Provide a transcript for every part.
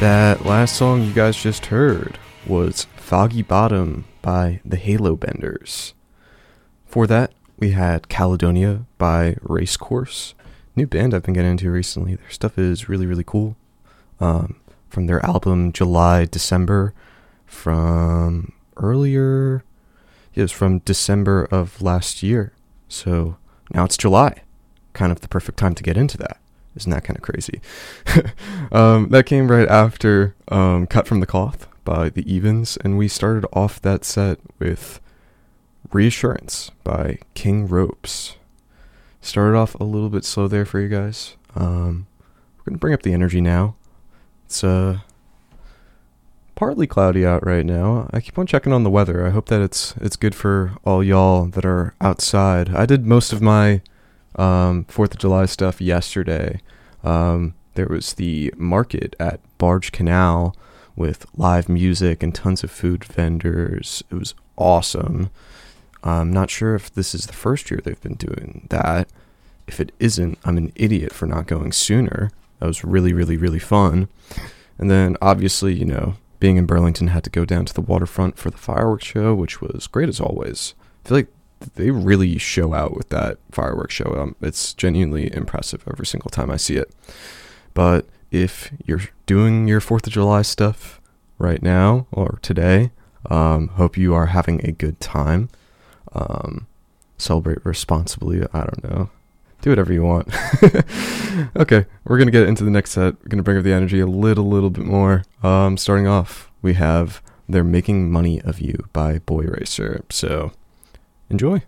That last song you guys just heard was Foggy Bottom by the Halo Benders. For that, we had Caledonia by Racecourse. New band I've been getting into recently. Their stuff is really, really cool. From their album July, December, from earlier, it was from December of last year. So now it's July. Kind of the perfect time to get into that. Isn't that kind of crazy? That came right after Cut from the Cloth by the Evens, and we started off that set with Reassurance by King Ropes. Started off a little bit slow there for you guys. We're going to bring up the energy now. It's partly cloudy out right now. I keep on checking on the weather. I hope that it's good for all y'all that are outside. I did most of my 4th of July stuff yesterday. There was the market at Barge Canal with live music and tons of food vendors. It was awesome. I'm not sure if this is the first year they've been doing that. If it isn't, I'm an idiot for not going sooner. That was really, really, really fun. And then obviously, being in Burlington, had to go down to the waterfront for the fireworks show, which was great as always. I feel like they really show out with that fireworks show. It's genuinely impressive every single time I see it. But if you're doing your 4th of July stuff right now or today, hope you are having a good time. Celebrate responsibly. I don't know. Do whatever you want. Okay, we're going to get into the next set. We're going to bring up the energy a little bit more. Starting off, we have They're Making Money of You by Boy Racer. So, enjoy.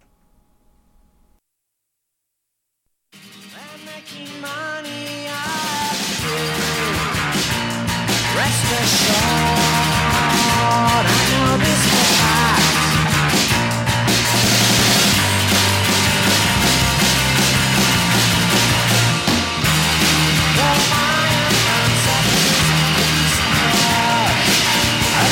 Rest assured, I know this for fact. Though my conceptions is hard, I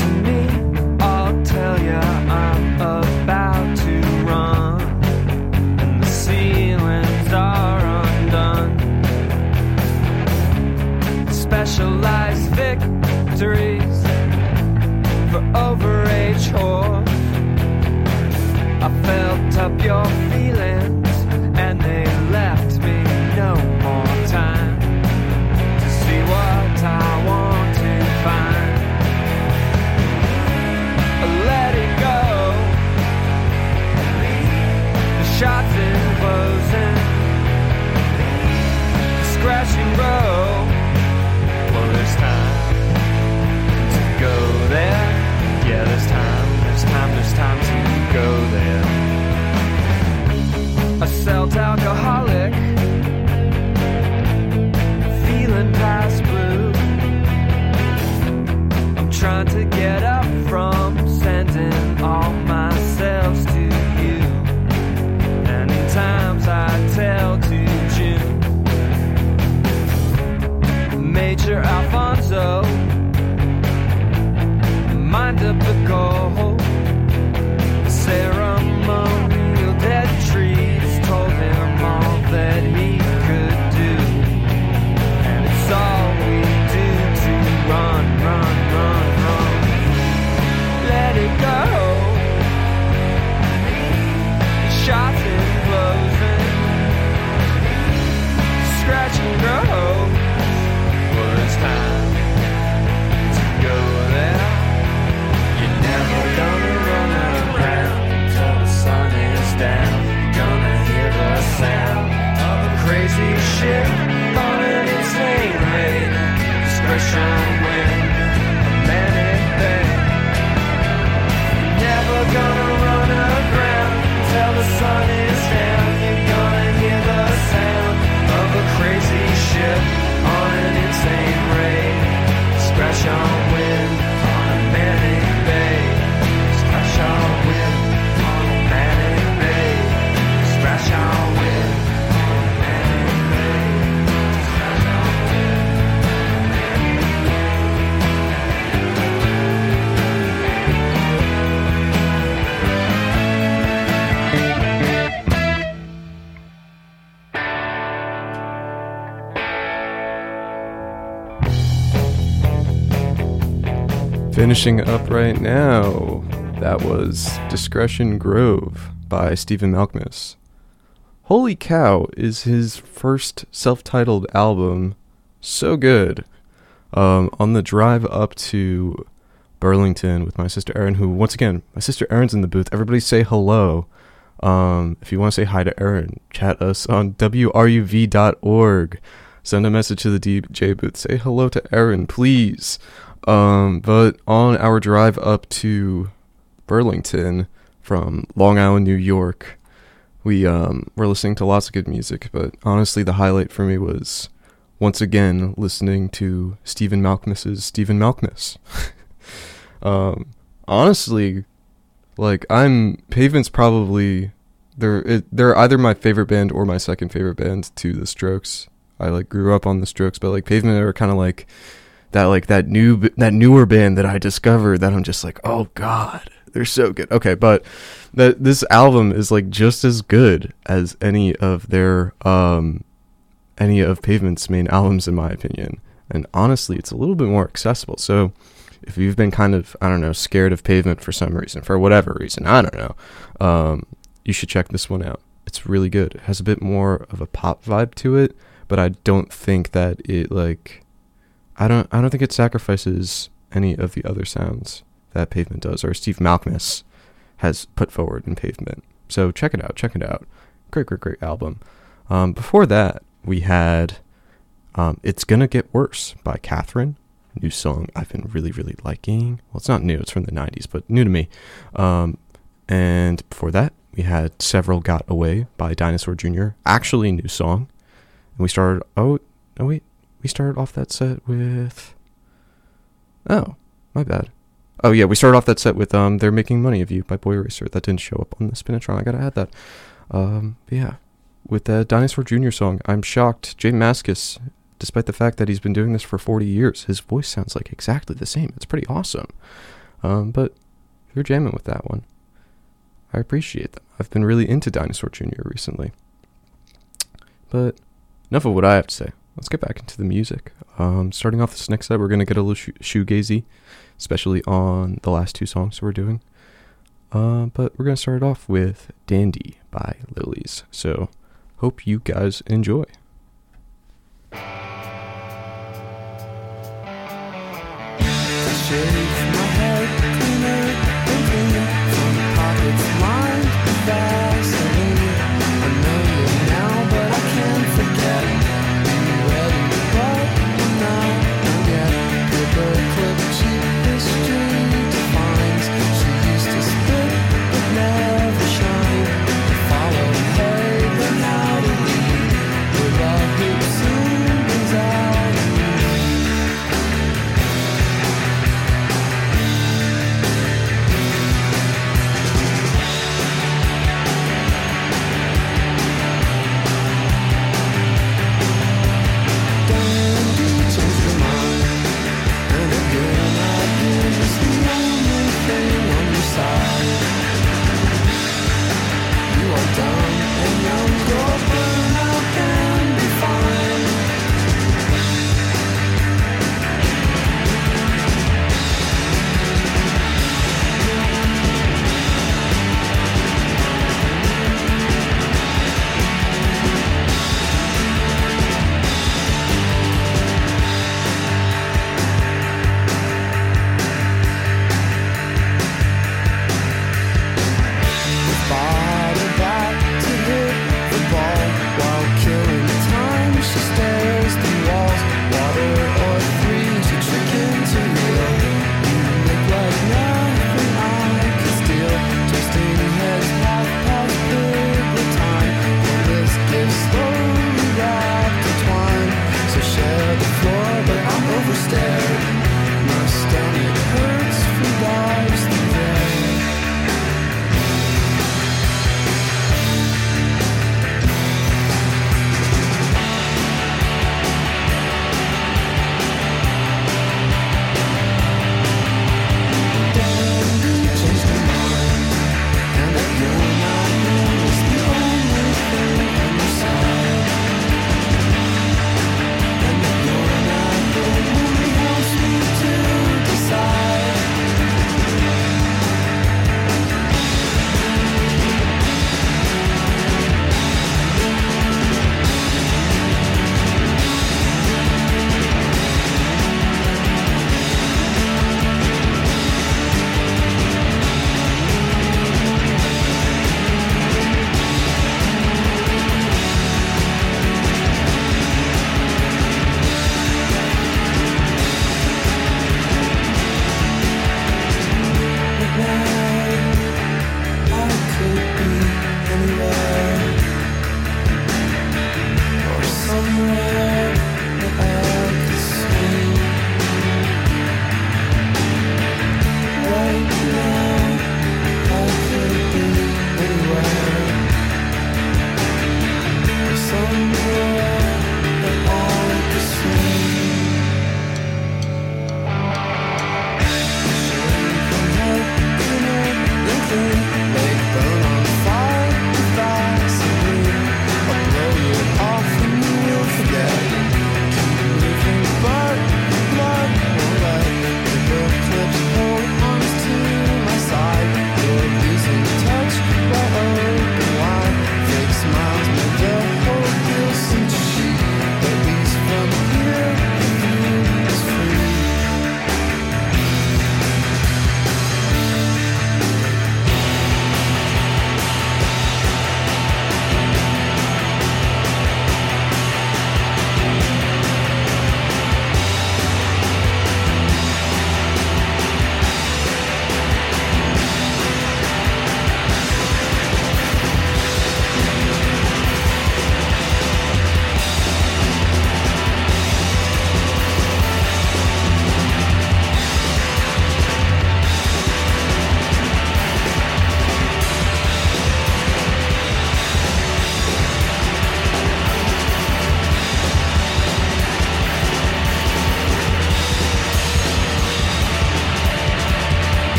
to me, I'll tell ya I'm about to run, and the ceilings are undone. Specialized victories for overage whores. I felt up your feelings and they left me no more time to see what I want to find. Let it go. The shots in closing, the scratch and grow. Well, there's time to go there. Yeah, there's time to go there. A self alcoholic, feeling past blue. I'm trying to get up from sending all my selves to you. And in times I tell to June. Major Alfonso, mind of the goal. Ceremonial dead trees told him all that he could do. And it's all we do to run, run, run, run. Let it go. Shots in closing, scratch and grow. Well, it's time to go there. You're never gonna run around till the sun is down. You're gonna hear the sound of a crazy ship on an insane rate. Discretion wind, a manic bang. You're never gonna run aground till the sun is down. You're gonna hear the sound of a crazy ship on an insane rate. Scratch on wind on a manic bay. Scratch on wind on a manic bay. Scratch on wind on a manic bay. Scratch on wind on a Finishing up right now, that was Discretion Grove by Stephen Malkmus. Holy Cow is his first self-titled album. So good. On the drive up to Burlington with my sister Erin, who, once again, my sister Erin's in the booth. Everybody say hello. If you want to say hi to Erin, chat us on wruv.org. Send a message to the DJ booth. Say hello to Erin, please. But on our drive up to Burlington from Long Island, New York, we were listening to lots of good music, but honestly the highlight for me was once again listening to Stephen Malkmus's Stephen Malkmus. Honestly, like, Pavement's probably they're either my favorite band or my second favorite band to the Strokes. I like grew up on the Strokes, but like Pavement are kind of like that newer band that I discovered that I'm just like, oh god, they're so good. Okay, but this album is like just as good as any of Pavement's main albums in my opinion. And honestly, it's a little bit more accessible. So if you've been kind of, I don't know, scared of Pavement for some reason, for whatever reason, I don't know, you should check this one out. It's really good. It has a bit more of a pop vibe to it, but I don't think that it like I don't think it sacrifices any of the other sounds that Pavement does or Steve Malkmus has put forward in Pavement. So check it out. Great album. Before that, we had It's Gonna Get Worse by Catherine. New song I've been really, really liking. Well, it's not new. It's from the 90s, but new to me. And before that, we had Several Got Away by Dinosaur Jr. Actually, new song. And we started... We started off that set with... Oh, my bad. Oh, yeah, we started off that set with They're Making Money of You by Boy Eraser. That didn't show up on the Spinatron. I gotta add that. Yeah. With the Dinosaur Jr. song, I'm shocked. Jay Mascis, despite the fact that he's been doing this for 40 years, his voice sounds like exactly the same. It's pretty awesome. But if you're jamming with that one, I appreciate them. I've been really into Dinosaur Jr. recently. But enough of what I have to say. Let's get back into the music. Starting off this next set, we're going to get a little shoegazy, especially on the last two songs we're doing. But we're going to start it off with Dandy by Lilies. So, hope you guys enjoy. Shave my head cleaner and clean from pockets lined with Vaseline. I know you now, but I can't forget. You ready, but I'm not yet. Paper clip cheap history defines. She used to spit but never shine. To follow, hey, learn how to lead. With a hoop soon brings out a need.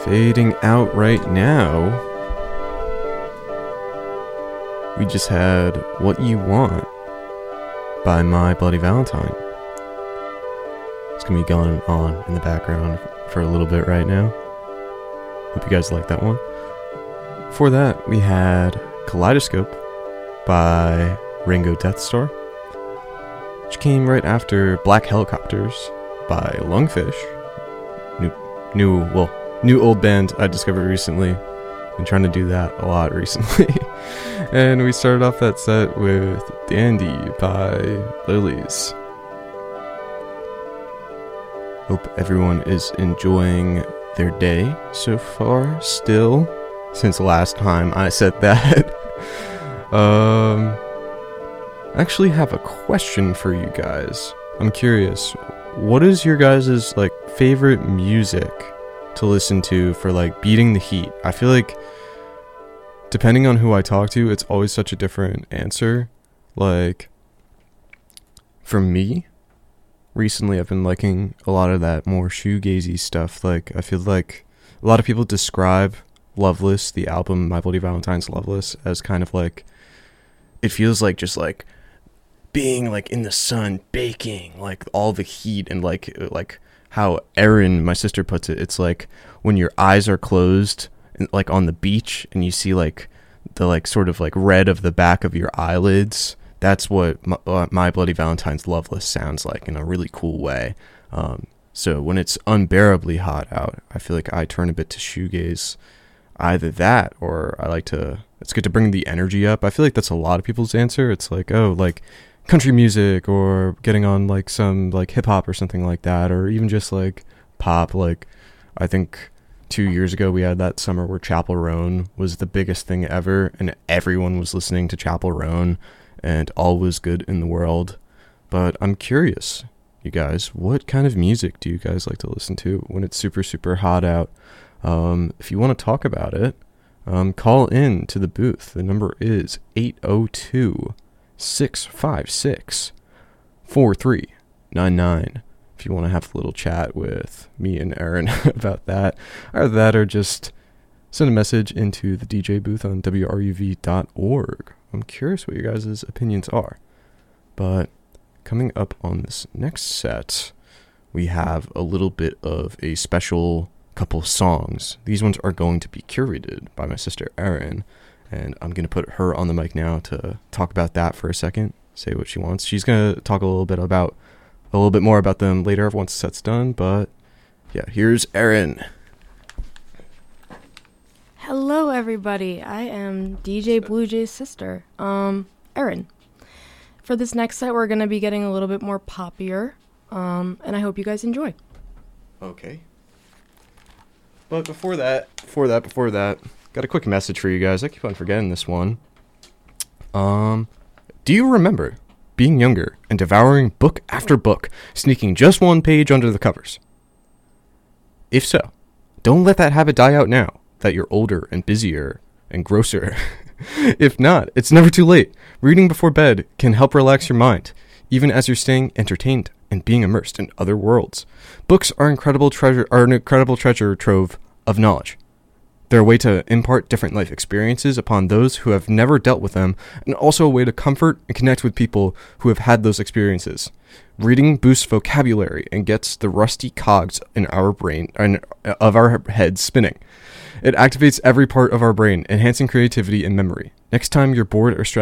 Fading out right now, we just had What You Want by My Bloody Valentine. It's gonna be going on in the background for a little bit right now. Hope you guys like that one. Before that, we had Kaleidoscope by Ringo Deathstar, which came right after Black Helicopters by Lungfish. New old band I discovered recently. Been trying to do that a lot recently. And we started off that set with Dandy by Lilies. Hope everyone is enjoying their day so far still, since last time I said that. I actually have a question for you guys. I'm curious, what is your guys' favorite music to listen to for beating the heat? I feel like depending on who I talk to, it's always such a different answer. For me, recently I've been liking a lot of that more shoegazy stuff. I feel like a lot of people describe Loveless, the album My Bloody Valentine's Loveless, as kind of it feels like just being in the sun baking, all the heat, and how Erin, my sister, puts it, it's when your eyes are closed and, on the beach, and you see the sort of red of the back of your eyelids. That's what My Bloody Valentine's Loveless sounds like in a really cool way. So when it's unbearably hot out, I feel like I turn a bit to shoegaze. Either that, or it's good to bring the energy up. I feel like that's a lot of people's answer. It's country music, or getting on some hip hop or something like that, or even just pop. I think 2 years ago we had that summer where Chappell Roan was the biggest thing ever, and everyone was listening to Chappell Roan, and all was good in the world. But I'm curious, you guys, what kind of music do you guys like to listen to when it's super, super hot out? If you want to talk about it, call in to the booth. The number is 802-656-4399. If you want to have a little chat with me and Erin about that, or just send a message into the DJ booth on WRUV.org. I'm curious what your guys' opinions are. But coming up on this next set, we have a little bit of a special couple songs. These ones are going to be curated by my sister Erin, and I'm going to put her on the mic now to talk about that for a second, say what she wants. She's going to talk a little bit more about them later once the set's done, but yeah, here's Erin. Hello everybody, I am DJ Blue Jay's sister, Erin. For this next set, we're going to be getting a little bit more poppier, and I hope you guys enjoy. Okay. But before that, got a quick message for you guys. I keep on forgetting this one. Do you remember being younger and devouring book after book, sneaking just one page under the covers? If so, don't let that habit die out now that you're older and busier and grosser. If not, it's never too late. Reading before bed can help relax your mind, even as you're staying entertained and being immersed in other worlds. Books are an incredible treasure trove of knowledge. They're a way to impart different life experiences upon those who have never dealt with them, and also a way to comfort and connect with people who have had those experiences. Reading boosts vocabulary and gets the rusty cogs in our brain and of our heads spinning. It activates every part of our brain, enhancing creativity and memory. Next time you're bored or stressed